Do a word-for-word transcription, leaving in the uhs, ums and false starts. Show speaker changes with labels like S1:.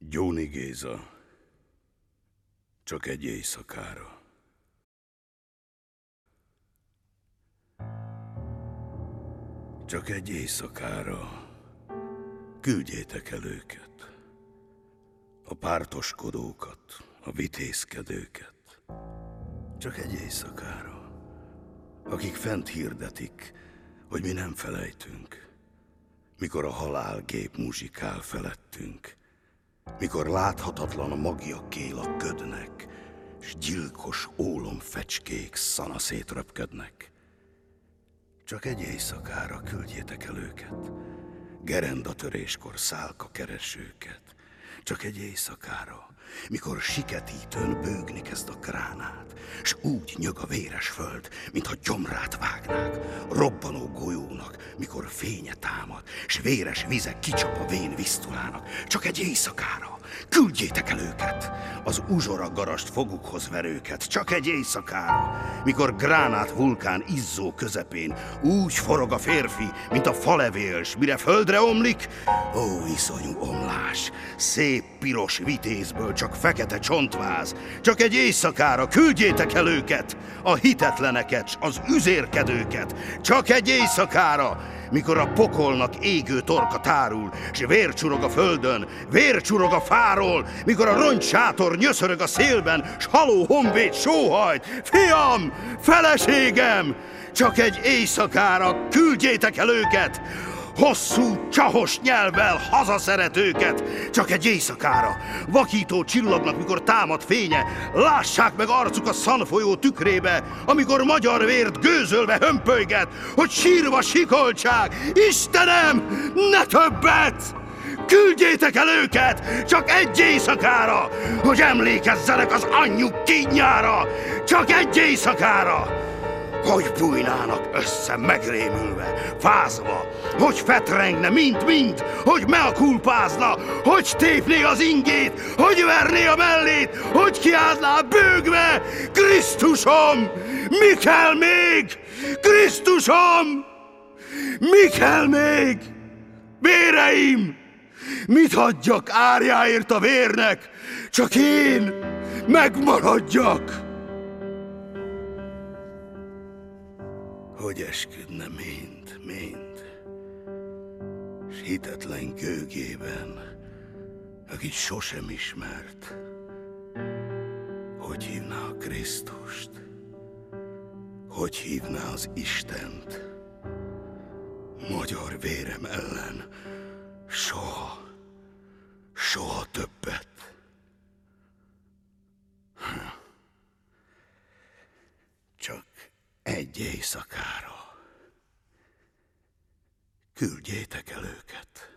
S1: Gyóni Géza, csak egy éjszakára. Csak egy éjszakára küldjétek el őket, a pártoskodókat, a vitézkedőket. Csak egy éjszakára, akik fent hirdetik, hogy mi nem felejtünk, mikor a halálgép muzsikál felettünk, mikor láthatatlan a magja kélak ködnek, s gyilkos ólomfecskék szanaszét röpködnek. Csak egy éjszakára küldjétek el őket, gerendatöréskor szálka keresőket. Csak egy éjszakára, mikor siketítőn bőgni kezd a gránát, s úgy nyög a véres föld, mintha gyomrát vágnák, robbanó golyónak, mikor fénye támad, s véres vize kicsap a vén visztulának. Csak egy éjszakára küldjétek el őket, az uzsora garast fogukhoz verőket. Csak egy éjszakára, mikor gránát vulkán izzó közepén úgy forog a férfi, mint a falevél, s mire földre omlik, ó, iszonyú omlás, szép piros vitézből csak fekete csontváz. Csak egy éjszakára küldjétek el őket, a hitetleneket, s az üzérkedőket. Csak egy éjszakára, mikor a pokolnak égő torka tárul, s vér csurog a földön, vér csurog a fáról, mikor a rongysátor nyöszörög a szélben, s haló honvéd sóhajt. Fiam, feleségem, csak egy éjszakára küldjétek el őket, hosszú, csahos nyelvvel hazaszeretőket. Csak egy éjszakára, vakító csillagnak, mikor támad fénye, lássák meg arcuk a szanfolyó tükrébe, amikor magyar vért gőzölve hömpölyget, hogy sírva sikoltsák. Istenem, ne többet! Küldjétek el őket, csak egy éjszakára, hogy emlékezzenek az anyjuk kínjára. Csak egy éjszakára, hogy bújnának össze megrémülve, fázva, hogy fetrengne mind-mind, hogy meakulpázna, hogy tépné az ingét, hogy verné a mellét, hogy kiáltná bőgve: Krisztusom, mi kell még? Krisztusom, mi kell még? Véreim, mit adjak árjáért a vérnek, csak én megmaradjak? Hogy esküdne mind, mind, s hitetlen gőgében, akit sosem ismert, hogy hívná a Krisztust, hogy hívná az Istent, magyar vérem ellen soha, soha többet. Csak egy éjszakára küldjétek el őket.